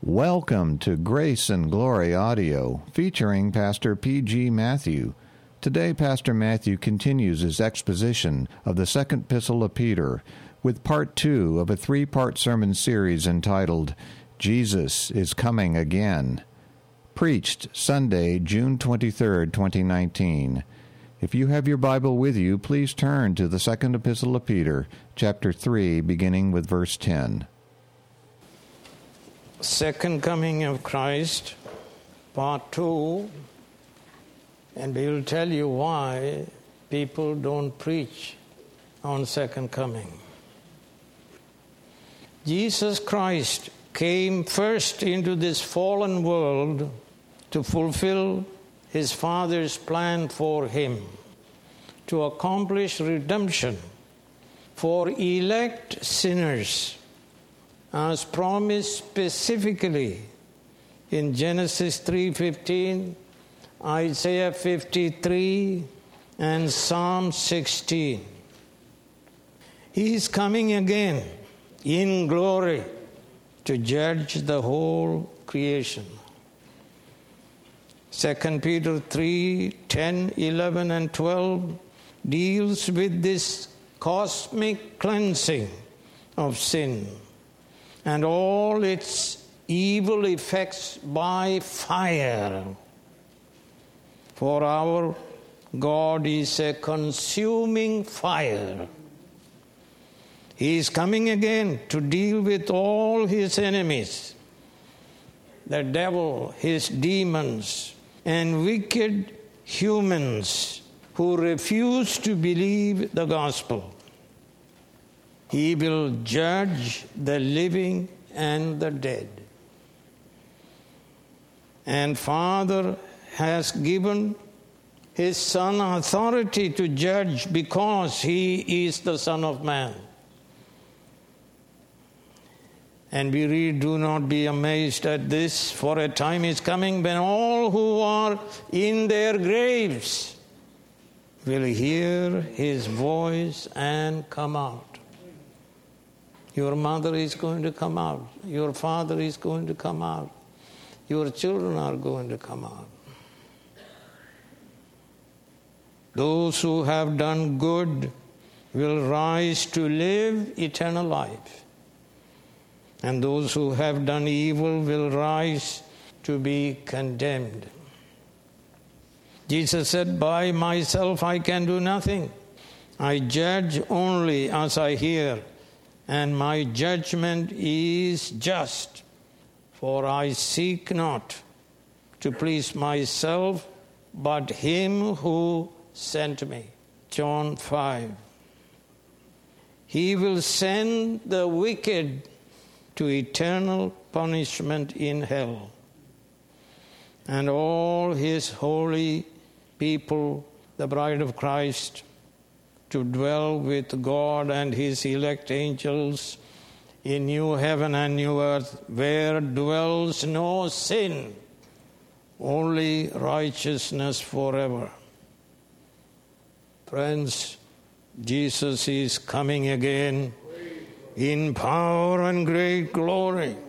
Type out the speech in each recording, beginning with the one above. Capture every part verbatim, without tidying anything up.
Welcome to Grace and Glory Audio, featuring Pastor P G. Matthew. Today, Pastor Matthew continues his exposition of the second epistle of Peter with part two of a three-part sermon series entitled, Jesus is Coming Again. Preached Sunday, June twenty-third, twenty nineteen. If you have your Bible with you, please turn to the second epistle of Peter, chapter three, beginning with verse ten. Second coming of Christ, part two, and we will tell you why people don't preach on second coming. Jesus Christ came first into this fallen world to fulfill his Father's plan for him, to accomplish redemption for elect sinners, as promised specifically in Genesis three fifteen, Isaiah fifty-three, and Psalm sixteen. He is coming again in glory to judge the whole creation. Second Peter three ten, eleven, and twelve deals with this cosmic cleansing of sin and all its evil effects by fire. For our God is a consuming fire. He is coming again to deal with all his enemies, the devil, his demons, and wicked humans who refuse to believe the gospel. He will judge the living and the dead. And Father has given his Son authority to judge because he is the Son of Man. And we read, do not be amazed at this, for a time is coming when all who are in their graves will hear his voice and come out. Your mother is going to come out. Your father is going to come out. Your children are going to come out. Those who have done good will rise to live eternal life. And those who have done evil will rise to be condemned. Jesus said, by myself I can do nothing. I judge only as I hear, and my judgment is just, for I seek not to please myself, but him who sent me. John five. He will send the wicked to eternal punishment in hell, and all his holy people, the bride of Christ, to dwell with God and his elect angels in new heaven and new earth, where dwells no sin, only righteousness forever. Friends, Jesus is coming again in power and great glory.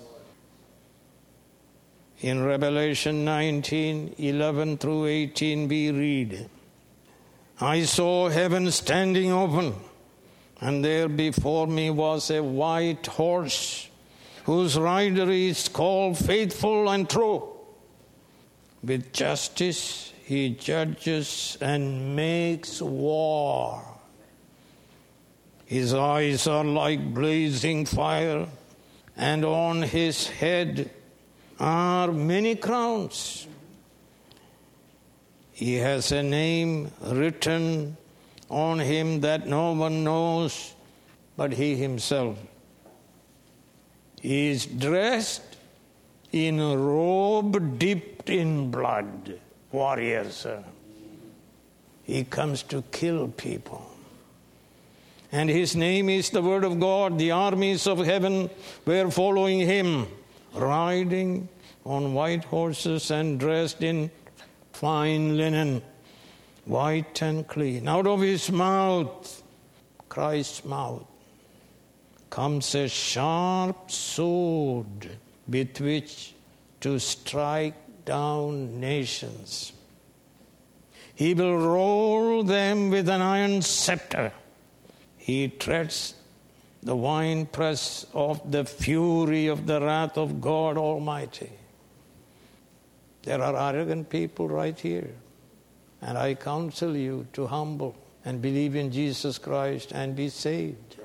In Revelation nineteen, eleven through eighteen, we read, I saw heaven standing open, and there before me was a white horse, whose rider is called Faithful and True. With justice he judges and makes war. His eyes are like blazing fire, and on his head are many crowns. He has a name written on him that no one knows but he himself. He is dressed in a robe dipped in blood. Warriors. He comes to kill people. And his name is the Word of God. The armies of heaven were following him, riding on white horses and dressed in fine linen, white and clean. Out of his mouth, Christ's mouth, comes a sharp sword with which to strike down nations. He will roll them with an iron scepter. He treads the winepress of the fury of the wrath of God Almighty. There are arrogant people right here. And I counsel you to humble and believe in Jesus Christ and be saved.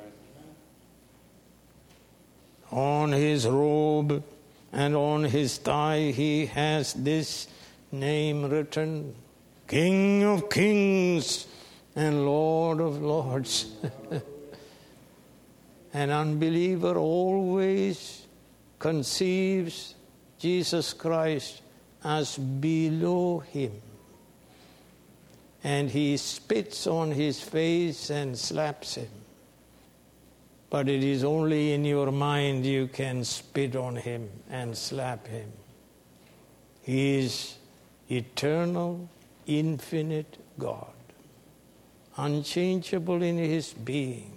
On his robe and on his thigh he has this name written, King of Kings and Lord of Lords. An unbeliever always conceives Jesus Christ as below him. And he spits on his face and slaps him. But it is only in your mind you can spit on him and slap him. He is eternal, infinite God, unchangeable in his being.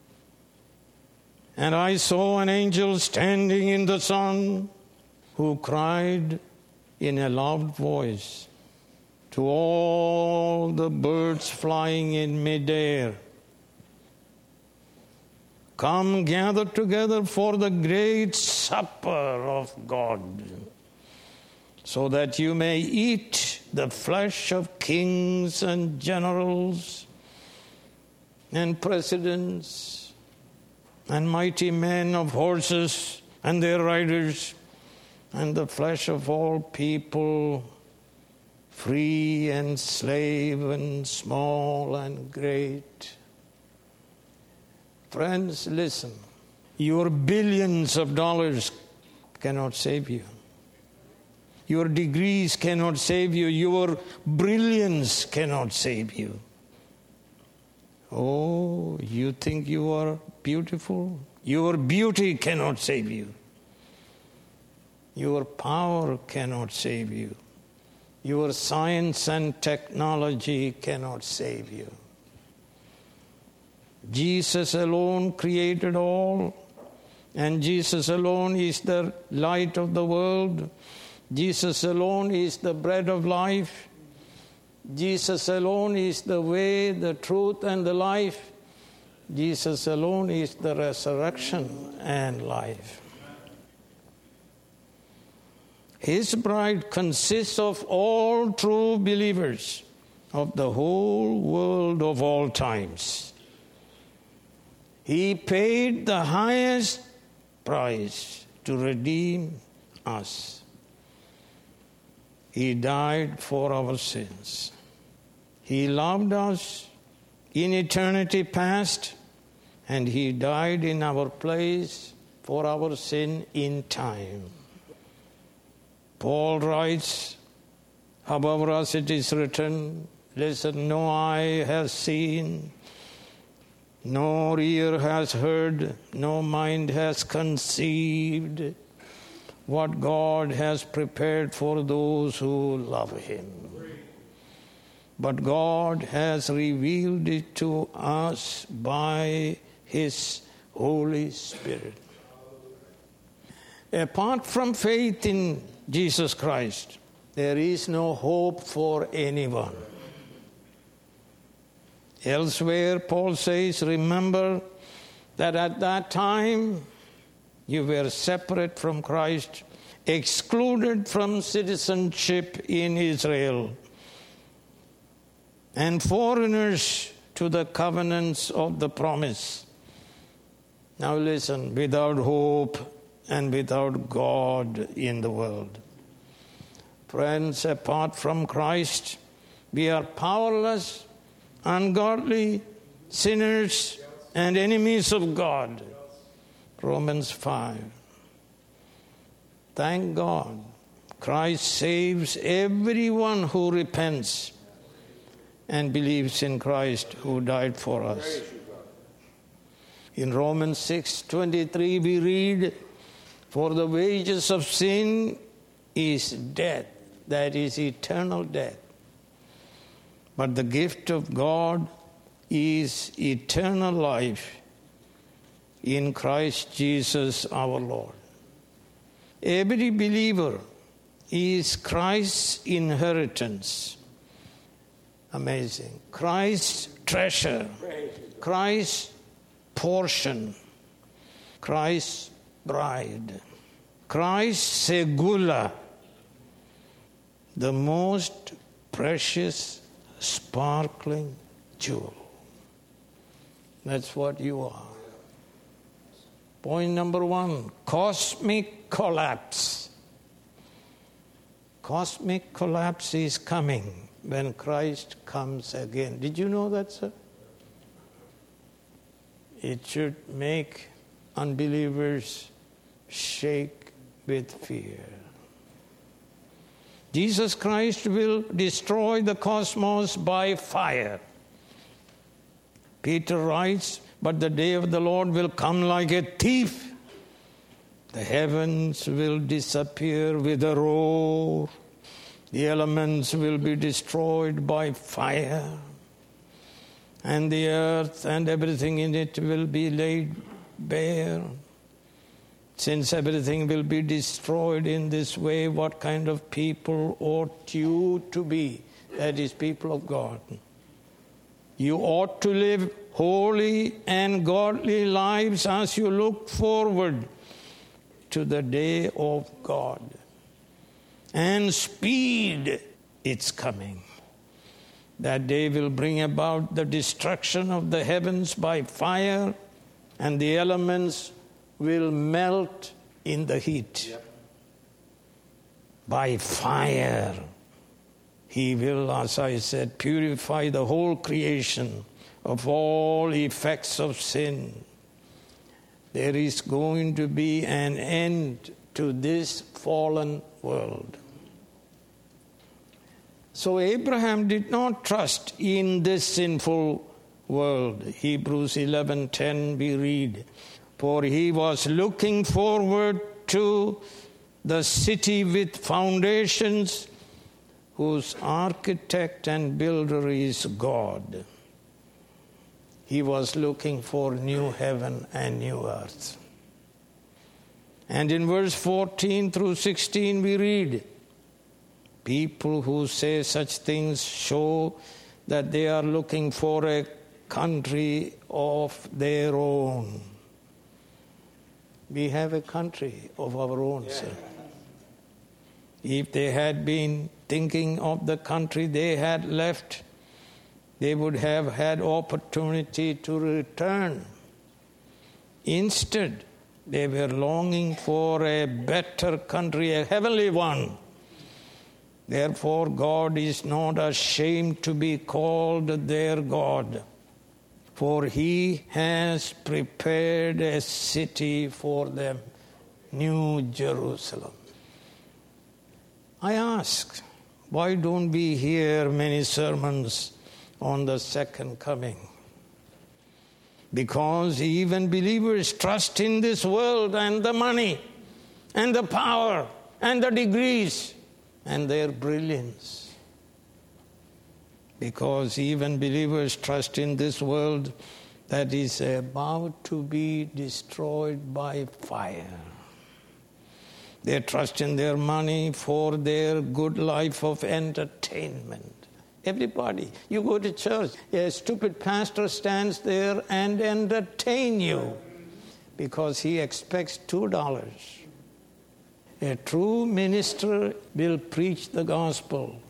And I saw an angel standing in the sun who cried in a loud voice to all the birds flying in midair, come gather together for the great supper of God, so that you may eat the flesh of kings and generals and presidents and mighty men of horses and their riders, and the flesh of all people, free and slave and small and great. Friends, listen. Your billions of dollars cannot save you. Your degrees cannot save you. Your brilliance cannot save you. Oh, you think you are beautiful? Your beauty cannot save you. Your power cannot save you. Your science and technology cannot save you. Jesus alone created all, and Jesus alone is the light of the world. Jesus alone is the bread of life. Jesus alone is the way, the truth, and the life. Jesus alone is the resurrection and life. His bride consists of all true believers of the whole world of all times. He paid the highest price to redeem us. He died for our sins. He loved us in eternity past, and he died in our place for our sin in time. Paul writes, however, as it is written, listen, no eye has seen, no ear has heard, no mind has conceived what God has prepared for those who love him. But God has revealed it to us by his Holy Spirit. Apart from faith in Jesus Christ, there is no hope for anyone. Elsewhere, Paul says, remember that at that time you were separate from Christ, excluded from citizenship in Israel, and foreigners to the covenants of the promise. Now listen, without hope and without God in the world. Friends, apart from Christ, we are powerless, ungodly, sinners, and enemies of God. Romans five. Thank God, Christ saves everyone who repents and believes in Christ who died for us. In Romans six twenty-three we read, for the wages of sin is death, that is eternal death. But the gift of God is eternal life in Christ Jesus our Lord. Every believer is Christ's inheritance. Amazing. Christ's treasure. Christ's portion. Christ's bride. Christ's segula. The most precious, sparkling jewel. That's what you are. Point number one, cosmic collapse. Cosmic collapse is coming when Christ comes again. Did you know that, sir? It should make unbelievers shake with fear. Jesus Christ will destroy the cosmos by fire. Peter writes, but the day of the Lord will come like a thief. The heavens will disappear with a roar. The elements will be destroyed by fire. And the earth and everything in it will be laid bare. Since everything will be destroyed in this way, what kind of people ought you to be? That is, people of God. You ought to live holy and godly lives as you look forward to the day of God. And speed its coming. That day will bring about the destruction of the heavens by fire, and the elements will melt in the heat. Yep. By fire. He will, as I said, purify the whole creation of all effects of sin. There is going to be an end to this fallen world. So Abraham did not trust in this sinful world. Hebrews eleven ten we read, for he was looking forward to the city with foundations, whose architect and builder is God. He was looking for new heaven and new earth. And in verse fourteen through sixteen we read, people who say such things show that they are looking for a country of their own. We have a country of our own, yeah. Sir. If they had been thinking of the country they had left, they would have had opportunity to return. Instead, they were longing for a better country, a heavenly one. Therefore, God is not ashamed to be called their God, for he has prepared a city for them, New Jerusalem. I ask, why don't we hear many sermons on the second coming? Because even believers trust in this world and the money and the power and the degrees and their brilliance. Because even believers trust in this world that is about to be destroyed by fire. They trust in their money for their good life of entertainment. Everybody, you go to church, a stupid pastor stands there and entertain you because he expects two dollars. A true minister will preach the gospel.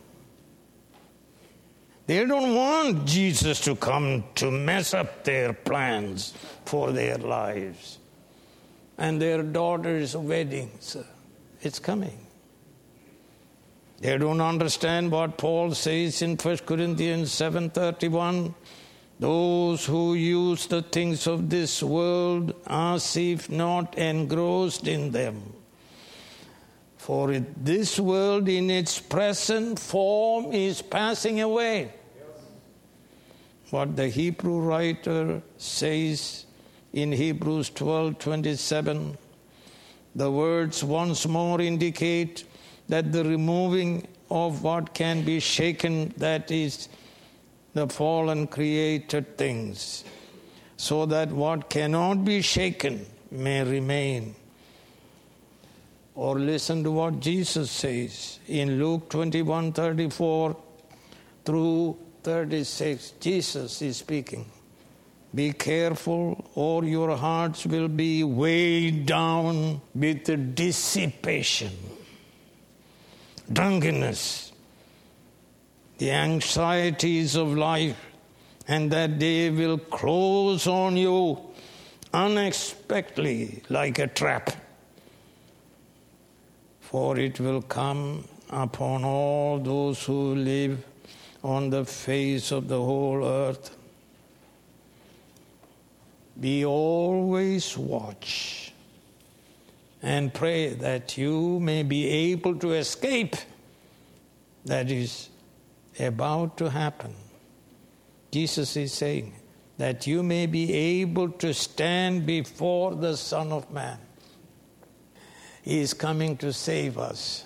They don't want Jesus to come to mess up their plans for their lives and their daughters' weddings. It's coming. They don't understand what Paul says in First Corinthians seven thirty-one. Those who use the things of this world as if not engrossed in them. For it, this world in its present form is passing away. What the Hebrew writer says in Hebrews twelve twenty-seven, the words once more indicate that the removing of what can be shaken, that is, the fallen created things, so that what cannot be shaken may remain. Or listen to what Jesus says in Luke twenty-one thirty-four through thirty-six. Jesus is speaking. Be careful, or your hearts will be weighed down with dissipation, drunkenness, the anxieties of life, and that day will close on you unexpectedly like a trap. For it will come upon all those who live on the face of the whole earth. Be always watch and pray that you may be able to escape that is about to happen. Jesus is saying that you may be able to stand before the Son of Man. He is coming to save us.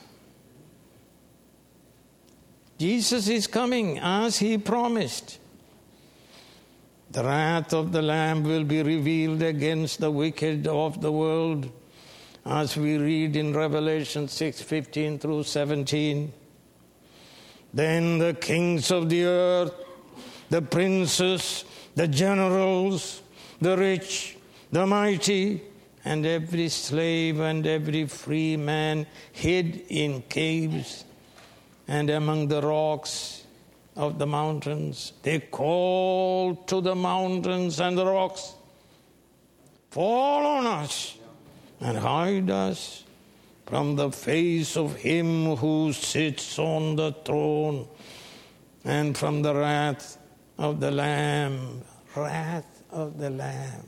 Jesus is coming as He promised. The wrath of the Lamb will be revealed against the wicked of the world, as we read in Revelation six fifteen through seventeen. Then the kings of the earth, the princes, the generals, the rich, the mighty, and every slave and every free man hid in caves and among the rocks of the mountains. They called to the mountains and the rocks, fall on us and hide us from the face of Him who sits on the throne and from the wrath of the Lamb. Wrath of the Lamb.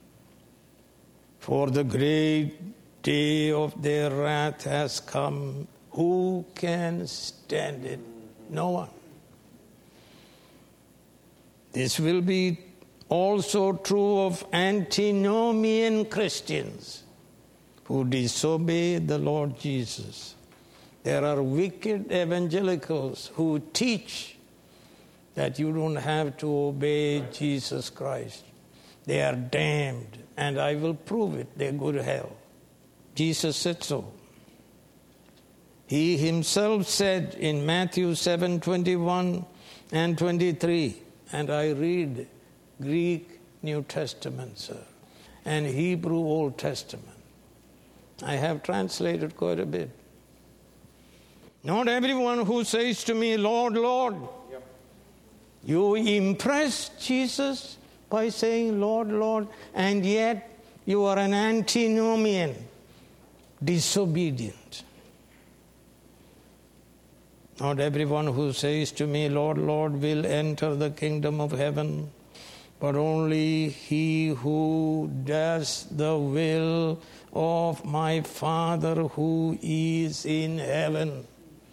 For the great day of their wrath has come. Who can stand it? No one. This will be also true of antinomian Christians who disobey the Lord Jesus. There are wicked evangelicals who teach that you don't have to obey Jesus Christ. They are damned, and I will prove it. They go to hell. Jesus said so. He Himself said in Matthew seven twenty-one and twenty-three, and I read Greek New Testament, sir, and Hebrew Old Testament. I have translated quite a bit. Not everyone who says to me, Lord, Lord. Yep. You impress Jesus by saying, Lord, Lord, and yet you are an antinomian, disobedient. Not everyone who says to me, Lord, Lord, will enter the kingdom of heaven, but only he who does the will of my Father who is in heaven.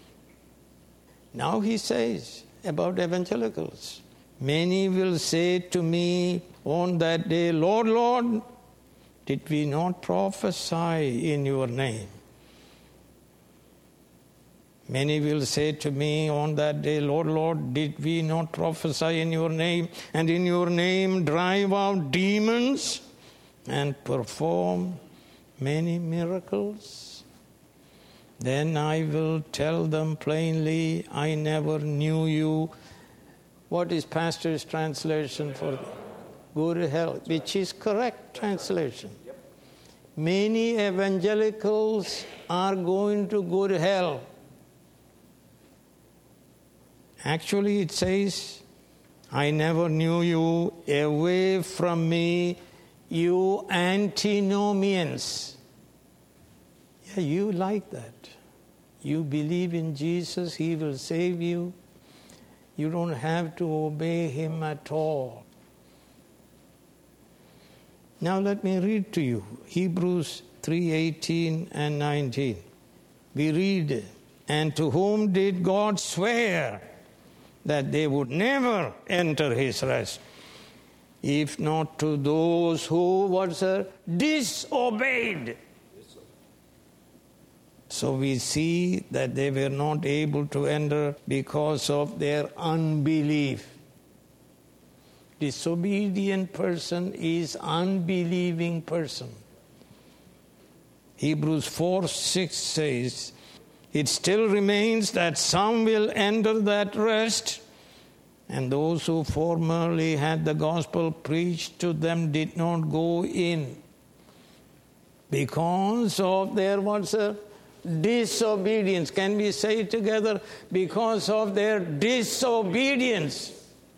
Now He says about evangelicals, many will say to me on that day, Lord, Lord, did we not prophesy in your name? Many will say to me on that day, Lord, Lord, did we not prophesy in your name, and in your name drive out demons and perform many miracles? Then I will tell them plainly, I never knew you. What is pastor's translation for go to hell? Which is correct translation. Many evangelicals are going to go to hell. Actually, it says, I never knew you, away from me, you antinomians. Yeah, you like that. You believe in Jesus, He will save you. You don't have to obey Him at all. Now let me read to you Hebrews three eighteen and nineteen. We read, and to whom did God swear that they would never enter His rest, if not to those who, what's that, disobeyed. So we see that they were not able to enter because of their unbelief. Disobedient person is unbelieving person. Hebrews four six says, it still remains that some will enter that rest, and those who formerly had the gospel preached to them did not go in because of their what's a disobedience. Can we say it together? Because of their disobedience.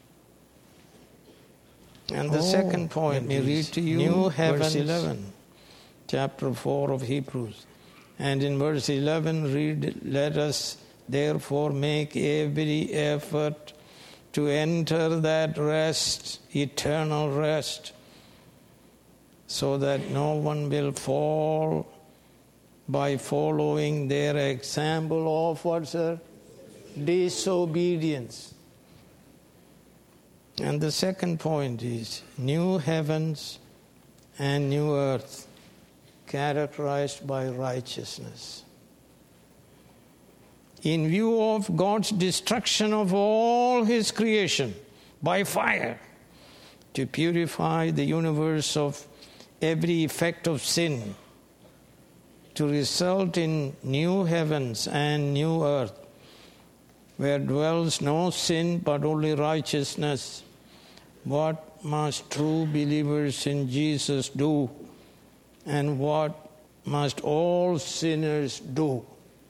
And the oh, second point, we read to you, New Heavens, verse eleven, chapter four of Hebrews. And in verse eleven, read, let us therefore make every effort to enter that rest, eternal rest, so that no one will fall by following their example of what's a disobedience. And the second point is new heavens and new earth characterized by righteousness. In view of God's destruction of all His creation by fire to purify the universe of every effect of sin, to result in new heavens and new earth, where dwells no sin but only righteousness, what must true believers in Jesus do, and what must all sinners do?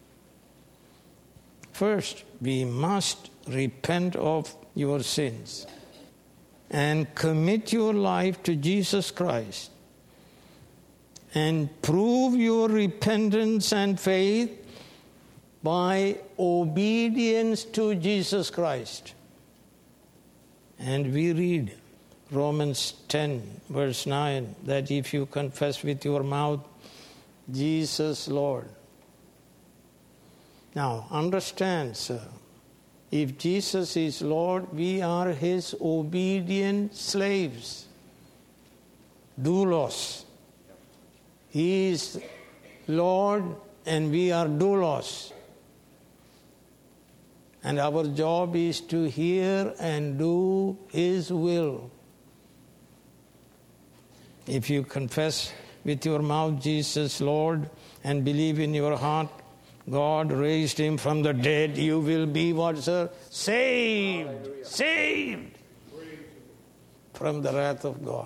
First, we must repent of your sins and commit your life to Jesus Christ and prove your repentance and faith by obedience to Jesus Christ. And we read Romans ten, verse nine, that if you confess with your mouth, Jesus Lord. Now, understand, sir, if Jesus is Lord, we are His obedient slaves, doulos. He is Lord and we are doulos. And our job is to hear and do His will. If you confess with your mouth Jesus Lord and believe in your heart God raised Him from the dead, you will be what, sir? Saved. Hallelujah. Saved from the wrath of God.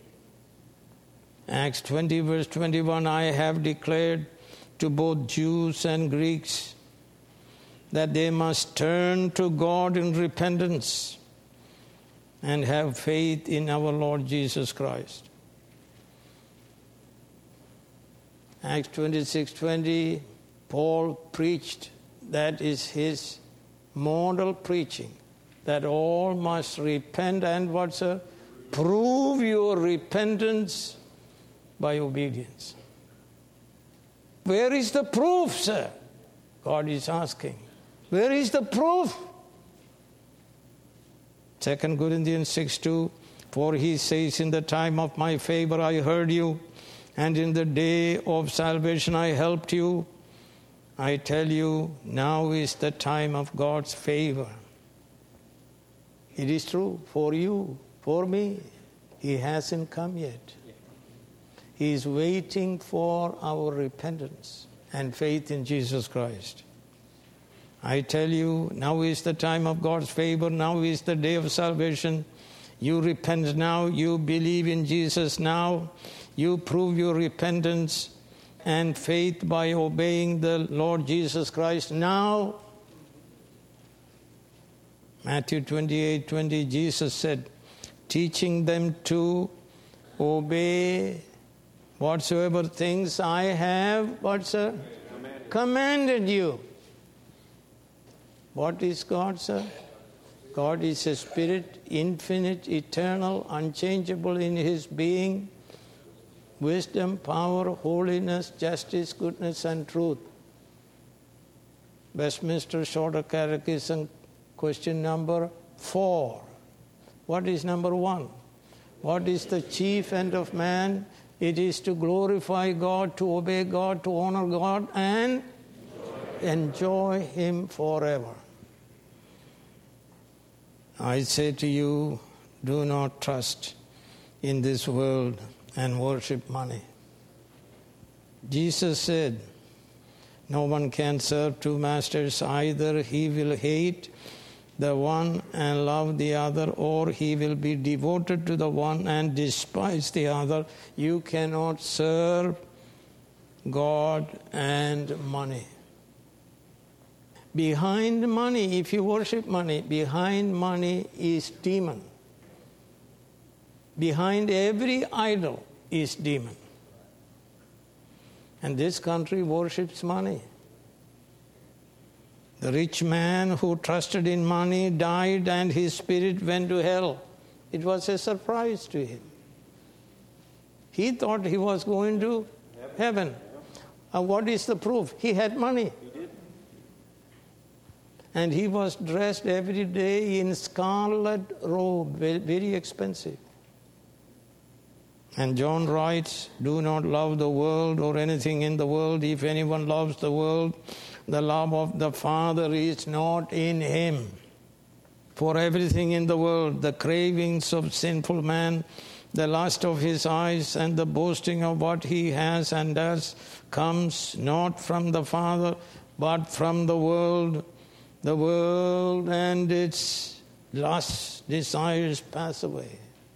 Acts twenty, verse twenty-one, I have declared to both Jews and Greeks that they must turn to God in repentance and have faith in our Lord Jesus Christ. Acts twenty-six twenty, Paul preached, that is his model preaching, that all must repent and what, sir? Prove your repentance by obedience. Where is the proof, sir? God is asking. Where is the proof? Second Corinthians six two, for he says, in the time of my favor I heard you, and in the day of salvation I helped you. I tell you, now is the time of God's favor. It is true for you, for me. He hasn't come yet. He is waiting for our repentance and faith in Jesus Christ. I tell you, now is the time of God's favor. Now is the day of salvation. You repent now. You believe in Jesus now. You prove your repentance and faith by obeying the Lord Jesus Christ now. Matthew twenty-eight twenty, Jesus said, teaching them to obey whatsoever things I have, what, sir? Commanded. Commanded you. What is God, sir? God is a spirit, infinite, eternal, unchangeable in His being, wisdom, power, holiness, justice, goodness, and truth. Westminster Shorter Catechism, question number four. What is number one? What is the chief end of man? It is to glorify God, to obey God, to honor God, and enjoy Him forever. I say to you, do not trust in this world and worship money. Jesus said, no one can serve two masters. Either he will hate the one and love the other, or he will be devoted to the one and despise the other. You cannot serve God and money. Behind money, if you worship money, behind money is demon. Behind every idol is demon. And this country worships money. The rich man who trusted in money died and his spirit went to hell. It was a surprise to him. He thought he was going to heaven. Uh, what is the proof? He had money. And he was dressed every day in scarlet robe, very, very expensive. And John writes, do not love the world or anything in the world. If anyone loves the world, the love of the Father is not in him. For everything in the world, the cravings of sinful man, the lust of his eyes, and the boasting of what he has and does, comes not from the Father, but from the world. The world and its lusts, desires pass away.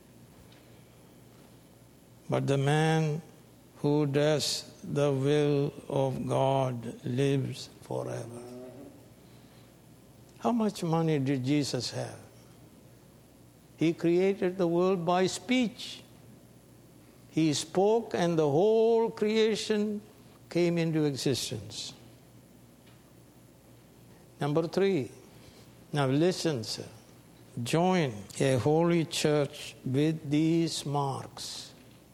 But the man who does the will of God lives forever. How much money did Jesus have? He created the world by speech. He spoke and the whole creation came into existence. Number three, now listen, sir. Join a holy church with these marks.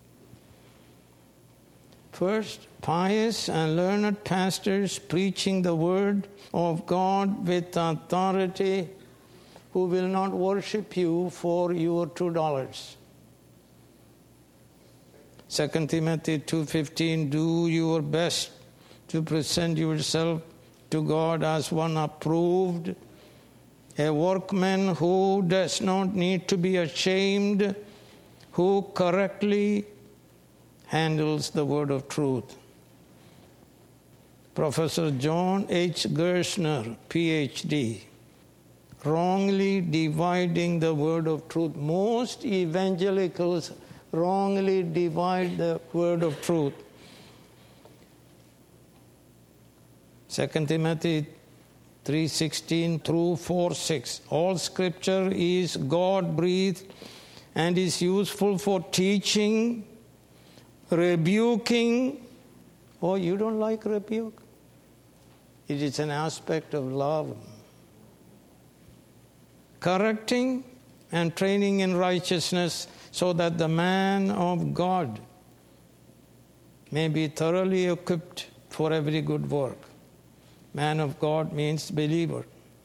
First, pious and learned pastors preaching the word of God with authority, who will not worship you for your two dollars. Second Timothy two fifteen, do your best to present yourself to God as one approved, a workman who does not need to be ashamed, who correctly handles the word of truth. Professor John H. Gerstner, P H D, wrongly dividing the word of truth. Most evangelicals wrongly divide the word of truth. Second Timothy three sixteen through four six. All scripture is God-breathed and is useful for teaching, rebuking. Oh, you don't like rebuke? It is an aspect of love. Correcting and training in righteousness, so that the man of God may be thoroughly equipped for every good work. Man of God means believer.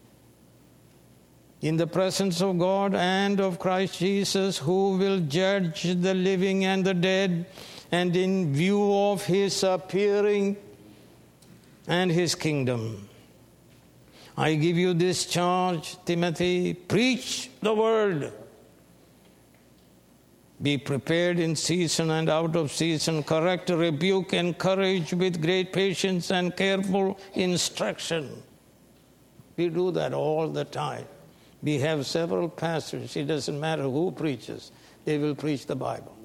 In the presence of God and of Christ Jesus, who will judge the living and the dead, and in view of his appearing and his kingdom. I give you this charge, Timothy, preach the word. Be prepared in season and out of season, correct, rebuke, encourage with great patience and careful instruction. We do that all the time. We have several pastors. It doesn't matter who preaches. They will preach the Bible.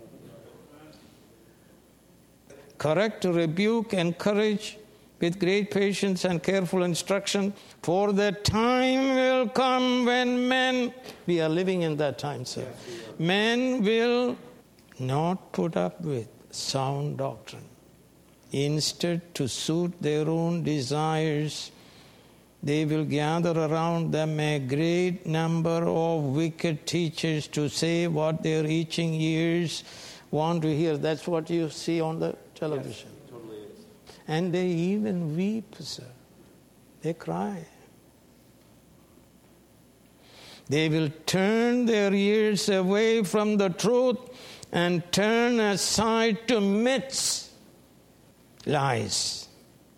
Correct, rebuke, encourage with great patience and careful instruction, for the time will come when men, we are living in that time, sir, men will not put up with sound doctrine. Instead, to suit their own desires, they will gather around them a great number of wicked teachers to say what their itching ears want to hear. That's what you see on the television. Yes, totally is. And they even weep, sir. They cry. They will turn their ears away from the truth and turn aside to myths, lies.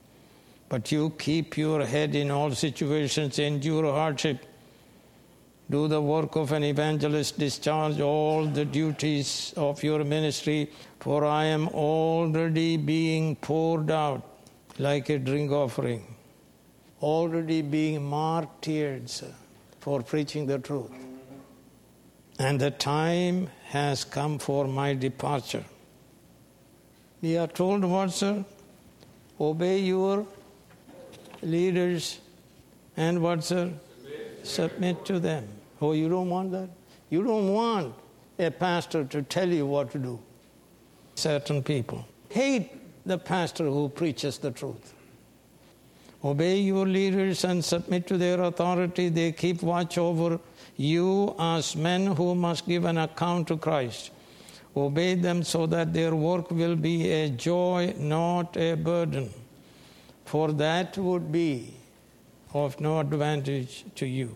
But you keep your head in all situations, endure hardship. Do the work of an evangelist, discharge all the duties of your ministry, for I am already being poured out like a drink offering, already being martyred, sir, for preaching the truth. And the time has come for my departure. We are told what, sir? Obey your leaders and what, sir? Submit to them. Oh, you don't want that? You don't want a pastor to tell you what to do. Certain people hate the pastor who preaches the truth. Obey your leaders and submit to their authority. They keep watch over you as men who must give an account to Christ. Obey them so that their work will be a joy, not a burden, for that would be of no advantage to you.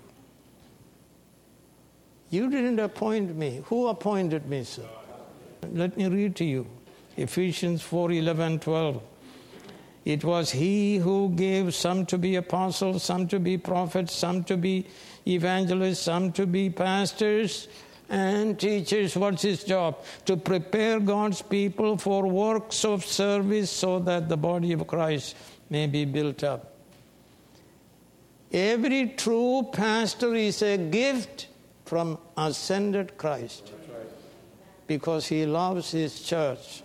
You didn't appoint me. Who appointed me, sir? Let me read to you. Ephesians four, eleven, twelve. It was he who gave some to be apostles, some to be prophets, some to be evangelists, some to be pastors and teachers. What's his job? To prepare God's people for works of service so that the body of Christ may be built up. Every true pastor is a gift from ascended Christ because he loves his church.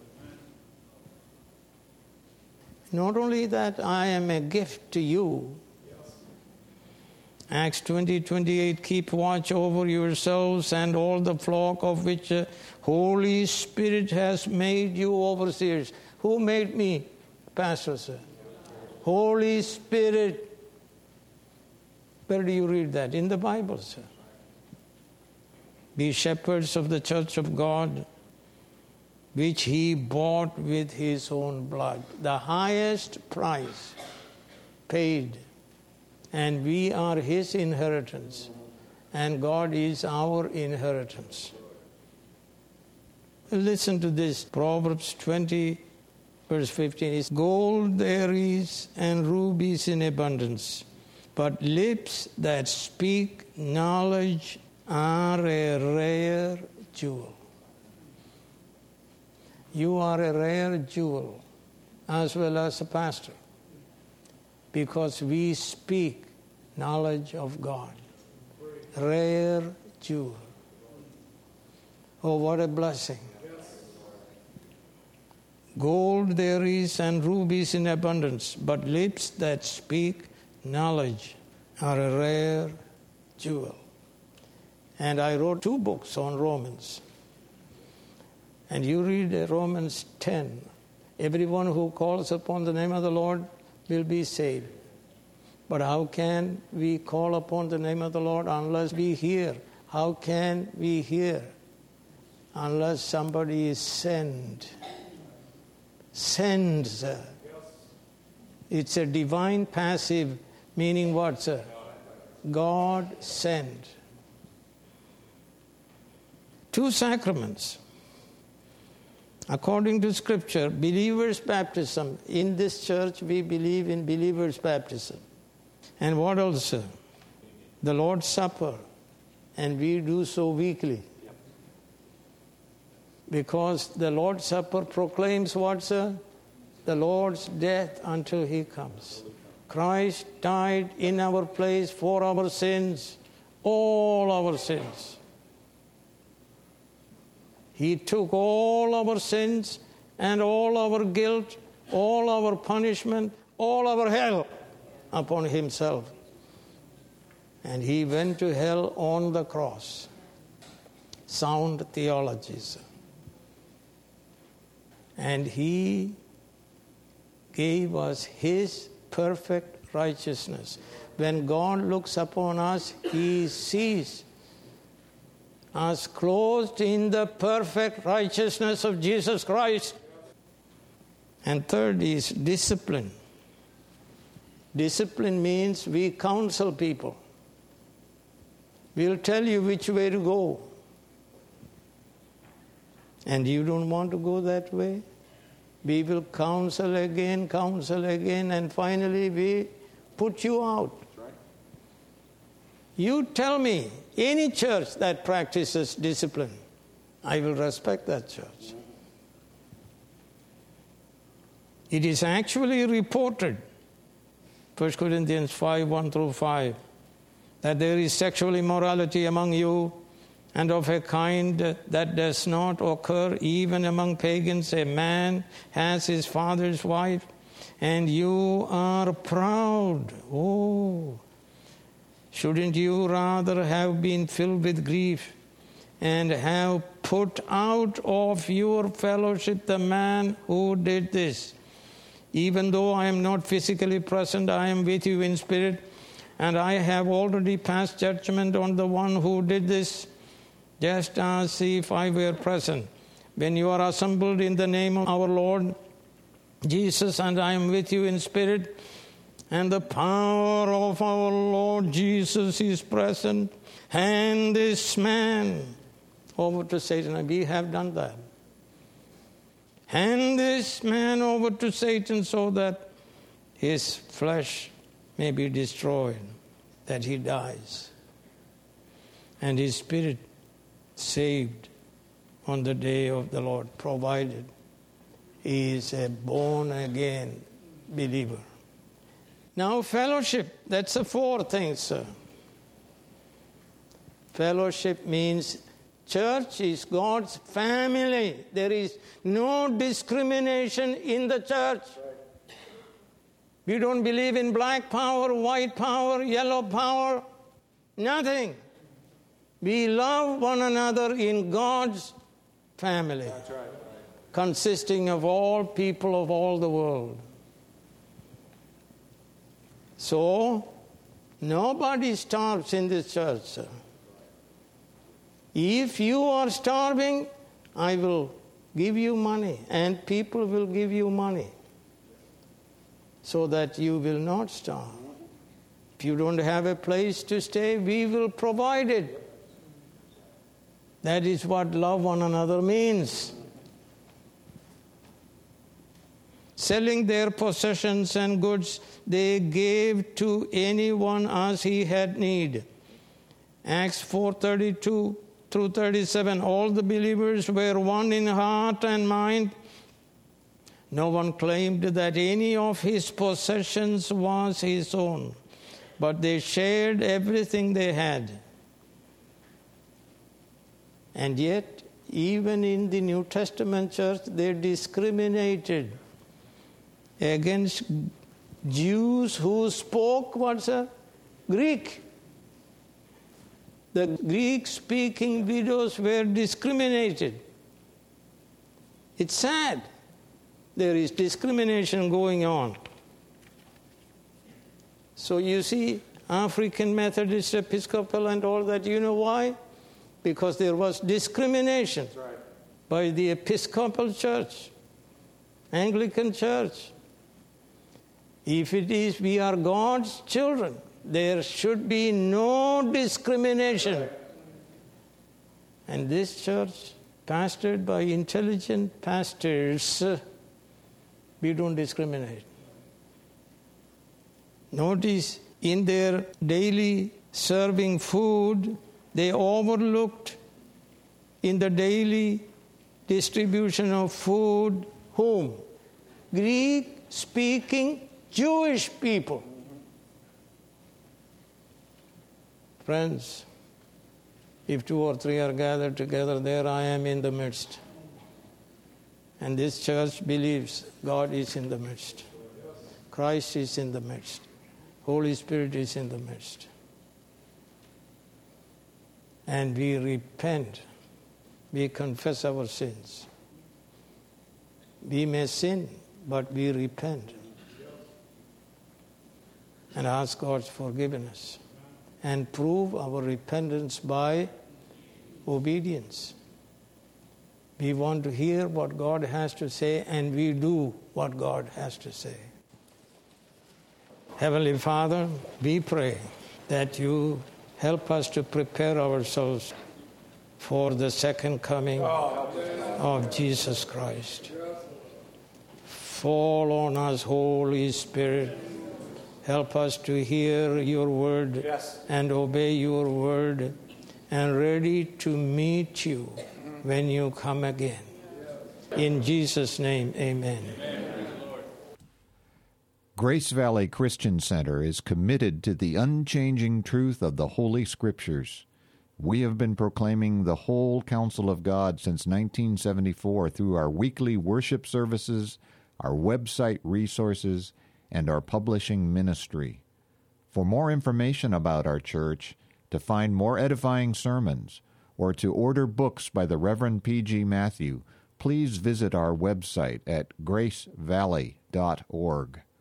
Not only that, I am a gift to you. Acts twenty, twenty-eight, keep watch over yourselves and all the flock of which the Holy Spirit has made you overseers. Who made me pastor, sir? Holy Spirit. Where do you read that? In the Bible, sir. Be shepherds of the church of God, which he bought with his own blood. The highest price paid. And we are his inheritance. And God is our inheritance. Listen to this. Proverbs twenty, verse fifteen. Is gold there is and rubies in abundance. But lips that speak knowledge are a rare jewel. You are a rare jewel as well as a pastor because we speak knowledge of God. Rare jewel. Oh, what a blessing. Gold there is and rubies in abundance, but lips that speak knowledge are a rare jewel. And I wrote two books on Romans. And you read Romans ten. Everyone who calls upon the name of the Lord will be saved. But how can we call upon the name of the Lord unless we hear? How can we hear unless somebody is sent? Send, sir. It's a divine passive, meaning what, sir? God sent. Two sacraments. According to Scripture, believers' baptism. In this church, we believe in believers' baptism. And what else, sir? The Lord's Supper. And we do so weekly. Because the Lord's Supper proclaims what, sir? The Lord's death until he comes. Christ died in our place for our sins, all our sins. He took all our sins and all our guilt, all our punishment, all our hell upon himself. And he went to hell on the cross. Sound theology, sir. And he gave us his perfect righteousness. When God looks upon us, he sees us clothed in the perfect righteousness of Jesus Christ. And third is discipline. Discipline means we counsel people. We'll tell you which way to go. And you don't want to go that way? We will counsel again, counsel again, and finally we put you out. You tell me any church that practices discipline, I will respect that church. It is actually reported, First Corinthians five, one through five, that there is sexual immorality among you, and of a kind that does not occur even among pagans. A man has his father's wife, and you are proud. Oh, shouldn't you rather have been filled with grief and have put out of your fellowship the man who did this? Even though I am not physically present, I am with you in spirit, and I have already passed judgment on the one who did this, just as if I were present. When you are assembled in the name of our Lord Jesus, and I am with you in spirit, and the power of our Lord Jesus is present, hand this man over to Satan. We have done that. Hand this man over to Satan so that his flesh may be destroyed, that he dies, and his spirit saved on the day of the Lord, provided he is a born-again believer. Now, fellowship, that's the four things, sir. Fellowship means church is God's family. There is no discrimination in the church. We don't believe in black power, white power, yellow power, nothing. We love one another in God's family, that's right, consisting of all people of all the world. So, nobody starves in this church, sir. If you are starving, I will give you money, and people will give you money so that you will not starve. If you don't have a place to stay, we will provide it. That is what love one another means. Selling their possessions and goods, they gave to anyone as he had need. Acts four thirty-two through thirty-seven, all the believers were one in heart and mind. No one claimed that any of his possessions was his own, but they shared everything they had. And yet, even in the New Testament church, they discriminated against Jews who spoke what's a Greek. The Greek-speaking widows were discriminated. It's sad. There is discrimination going on. So you see, African Methodist, Episcopal and all that, you know why? Because there was discrimination right. by the Episcopal Church, Anglican Church. If it is we are God's children, there should be no discrimination. Right. And this church, pastored by intelligent pastors, we don't discriminate. Notice, in their daily serving food, they overlooked in the daily distribution of food whom? Greek-speaking Jewish people. Friends, if two or three are gathered together, there I am in the midst. And this church believes God is in the midst. Christ is in the midst. Holy Spirit is in the midst. And we repent. We confess our sins. We may sin, but we repent. And ask God's forgiveness. And prove our repentance by obedience. We want to hear what God has to say, and we do what God has to say. Heavenly Father, we pray that you help us to prepare ourselves for the second coming of Jesus Christ. Fall on us, Holy Spirit. Help us to hear your word Yes. and obey your word, and ready to meet you when you come again. In Jesus' name, amen. Grace Valley Christian Center is committed to the unchanging truth of the Holy Scriptures. We have been proclaiming the whole counsel of God since nineteen seventy-four through our weekly worship services, our website resources, and our publishing ministry. For more information about our church, to find more edifying sermons, or to order books by the Reverend P G Matthew, please visit our website at grace valley dot org.